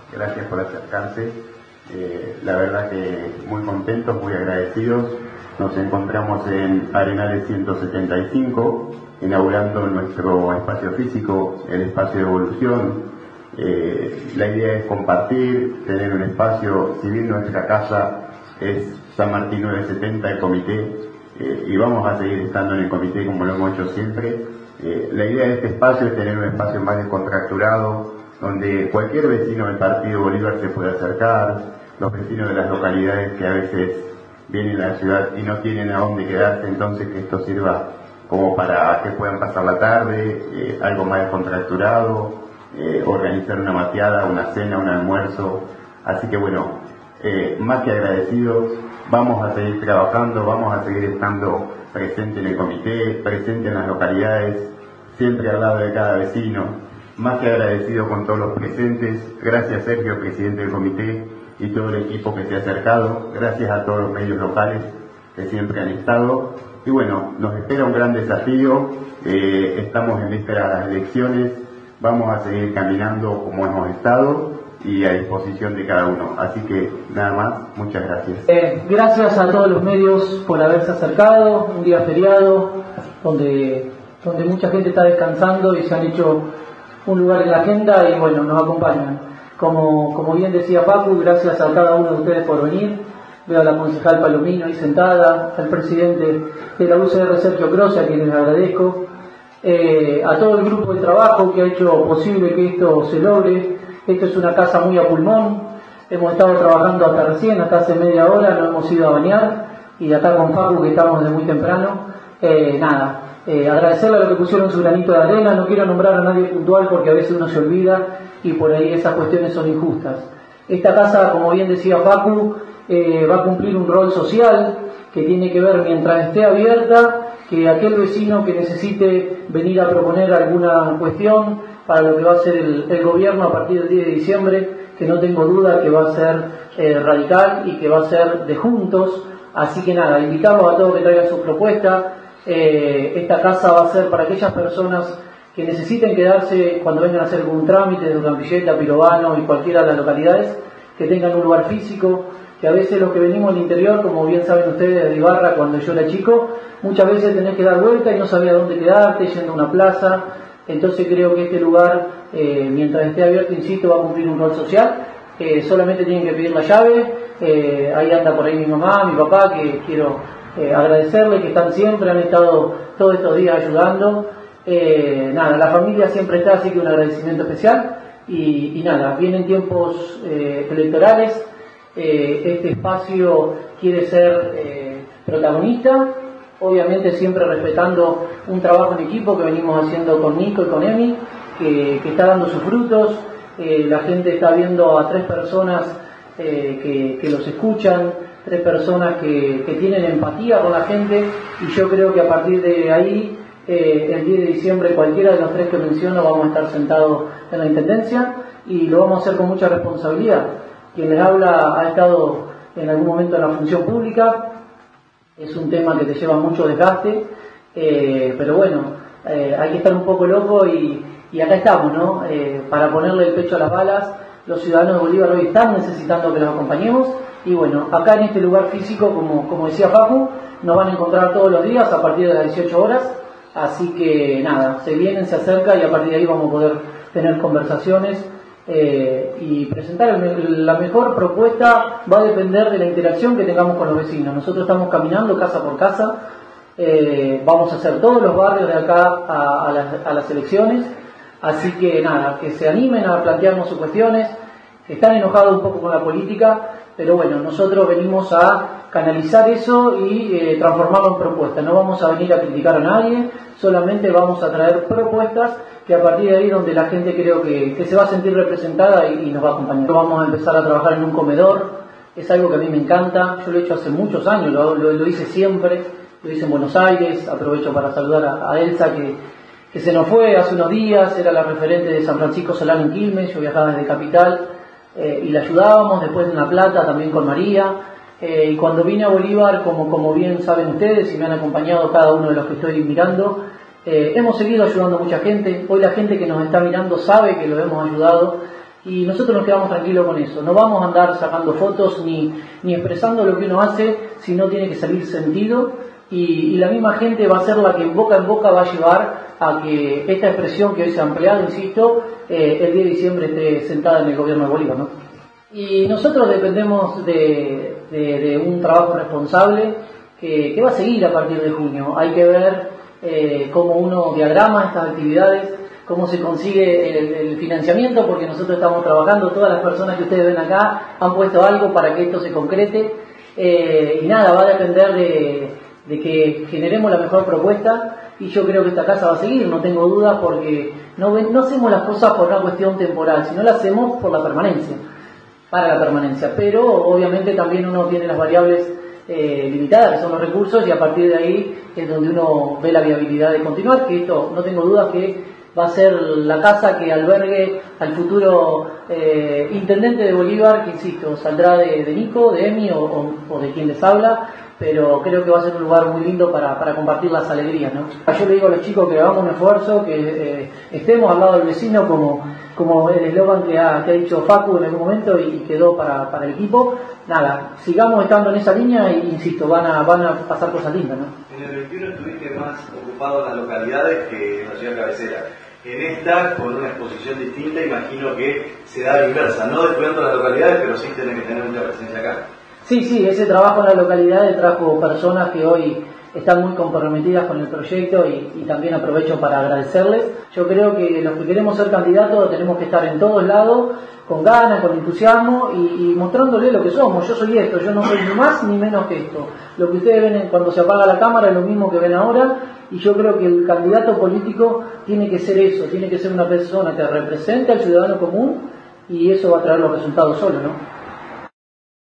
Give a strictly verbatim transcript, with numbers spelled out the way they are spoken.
gracias por acercarse. Eh, la verdad que muy contentos, muy agradecidos. Nos encontramos en Arenales ciento setenta y cinco, inaugurando nuestro espacio físico, el espacio de evolución. Eh, la idea es compartir, tener un espacio, si bien nuestra casa es San Martín novecientos setenta, el comité, eh, y vamos a seguir estando en el comité como lo hemos hecho siempre. Eh, la idea de este espacio es tener un espacio más descontracturado, donde cualquier vecino del Partido Bolívar se puede acercar, los vecinos de las localidades que a veces vienen a la ciudad y no tienen a dónde quedarse, entonces que esto sirva como para que puedan pasar la tarde, eh, algo más descontracturado, eh, organizar una mateada, una cena, un almuerzo. Así que bueno, eh, más que agradecidos, vamos a seguir trabajando, vamos a seguir estando presentes en el comité, presentes en las localidades, siempre al lado de cada vecino. Más que agradecido con todos los presentes. Gracias, Sergio, presidente del comité, y todo el equipo que se ha acercado. Gracias a todos los medios locales que siempre han estado. Y bueno, nos espera un gran desafío. Eh, estamos en vísperas de las elecciones. Vamos a seguir caminando como hemos estado y a disposición de cada uno. Así que nada más, muchas gracias. Eh, gracias a todos los medios por haberse acercado. Un día feriado donde, donde mucha gente está descansando y se han hecho un lugar en la agenda y bueno, nos acompañan. Como, como bien decía Facu, gracias a cada uno de ustedes por venir. Veo a la concejal Palomino ahí sentada, al presidente de la U C R, Sergio Croce, a quien les agradezco, eh, a todo el grupo de trabajo que ha hecho posible que esto se logre. Esto es una casa muy a pulmón, hemos estado trabajando hasta recién, hasta hace media hora, nos hemos ido a bañar y acá con Facu que estamos desde muy temprano. Eh, nada, eh, agradecerle a los que pusieron su granito de arena. No quiero nombrar a nadie puntual porque a veces uno se olvida y por ahí esas cuestiones son injustas. Esta casa, como bien decía Facu, eh, va a cumplir un rol social que tiene que ver, mientras esté abierta, que aquel vecino que necesite venir a proponer alguna cuestión para lo que va a ser el, el gobierno a partir del diez de diciembre, que no tengo duda que va a ser eh, radical y que va a ser de juntos. Así que nada, invitamos a todos que traigan sus propuestas. Eh, esta casa va a ser para aquellas personas que necesiten quedarse cuando vengan a hacer algún trámite de Urdapilleta, Pirovano y cualquiera de las localidades, que tengan un lugar físico, que a veces los que venimos del interior, como bien saben ustedes de Ibarra, cuando yo era chico, muchas veces tenés que dar vuelta y no sabías dónde quedarte, yendo a una plaza. Entonces creo que este lugar, eh, mientras esté abierto, insisto, va a cumplir un rol social. Eh, solamente tienen que pedir la llave. Eh, ahí anda por ahí mi mamá, mi papá, que quiero eh, agradecerle, que están siempre, han estado todos estos días ayudando. Eh, nada, la familia siempre está, así que un agradecimiento especial. Y, y nada, vienen tiempos eh, electorales. Eh, este espacio quiere ser eh, protagonista, obviamente siempre respetando un trabajo en equipo que venimos haciendo con Nico y con Emi, que, que está dando sus frutos. Eh, la gente está viendo a tres personas eh, que, que los escuchan, tres personas que, que tienen empatía con la gente, y yo creo que a partir de ahí, eh, el diez de diciembre, cualquiera de los tres que menciono vamos a estar sentados en la Intendencia y lo vamos a hacer con mucha responsabilidad. Quien les habla ha estado en algún momento en la función pública. Es un tema que te lleva mucho desgaste, eh, pero bueno, eh, hay que estar un poco loco y, y acá estamos, ¿no? Eh, para ponerle el pecho a las balas. Los ciudadanos de Bolívar hoy están necesitando que los acompañemos y bueno, acá en este lugar físico, como, como decía Facu, nos van a encontrar todos los días a partir de las dieciocho horas, así que nada, se vienen, se acerca y a partir de ahí vamos a poder tener conversaciones. Eh, y presentar el, la mejor propuesta va a depender de la interacción que tengamos con los vecinos. Nosotros estamos caminando casa por casa, eh, vamos a hacer todos los barrios de acá a, a, las, a las elecciones, así que nada, que se animen a plantearnos sus cuestiones. Están enojados un poco con la política, pero bueno, nosotros venimos a canalizar eso y eh, transformarlo en propuestas. No vamos a venir a criticar a nadie, solamente vamos a traer propuestas que a partir de ahí donde la gente creo que, que se va a sentir representada y, y nos va a acompañar. Vamos a empezar a trabajar en un comedor, es algo que a mí me encanta, yo lo he hecho hace muchos años, lo, lo, lo hice siempre, lo hice en Buenos Aires. Aprovecho para saludar a, a Elsa que, que se nos fue hace unos días, era la referente de San Francisco Solano en Quilmes, yo viajaba desde Capital eh, y la ayudábamos, después en La Plata también con María. Eh, y cuando vine a Bolívar, como, como bien saben ustedes y me han acompañado cada uno de los que estoy mirando, eh, hemos seguido ayudando a mucha gente. Hoy la gente que nos está mirando sabe que lo hemos ayudado y nosotros nos quedamos tranquilos con eso. No vamos a andar sacando fotos ni, ni expresando lo que uno hace si no tiene que salir sentido, y, y la misma gente va a ser la que en boca en boca va a llevar a que esta expresión que hoy se ha empleado, insisto, eh, el diez de diciembre esté sentada en el gobierno de Bolívar, ¿no? Y nosotros dependemos de, de, de un trabajo responsable que, que va a seguir a partir de junio. Hay que ver eh, cómo uno diagrama estas actividades, cómo se consigue el, el financiamiento, porque nosotros estamos trabajando, todas las personas que ustedes ven acá han puesto algo para que esto se concrete, eh, y nada, va a depender de, de que generemos la mejor propuesta, y yo creo que esta casa va a seguir, no tengo dudas, porque no, ven, no hacemos las cosas por una cuestión temporal, sino las hacemos por la permanencia, para la permanencia, pero obviamente también uno tiene las variables eh, limitadas, que son los recursos, y a partir de ahí es donde uno ve la viabilidad de continuar, que esto no tengo dudas que va a ser la casa que albergue al futuro eh, intendente de Bolívar, que insisto, saldrá de, de Nico, de Emi o, o, o de quien les habla, pero creo que va a ser un lugar muy lindo para, para compartir las alegrías, ¿no? Yo le digo a los chicos que hagamos un esfuerzo, que eh, estemos al lado del vecino, como, como el eslogan que ha, que ha dicho Facu en algún momento y, y quedó para, para el equipo. Nada, sigamos estando en esa línea e insisto, van a, van a pasar cosas lindas, ¿no? En el veintiuno estuviste más ocupado en las localidades que en la ciudad cabecera. En esta, con una exposición distinta, imagino que se da a la inversa, no descuidando las localidades, pero sí tienen que tener mucha presencia acá. Sí, sí, ese trabajo en las localidades trajo personas que hoy están muy comprometidas con el proyecto, y, y también aprovecho para agradecerles. Yo creo que los que queremos ser candidatos tenemos que estar en todos lados, con ganas, con entusiasmo, y, y mostrándole lo que somos. Yo soy esto, yo no soy ni más ni menos que esto. Lo que ustedes ven cuando se apaga la cámara es lo mismo que ven ahora, y yo creo que el candidato político tiene que ser eso, tiene que ser una persona que represente al ciudadano común, y eso va a traer los resultados solo, ¿no?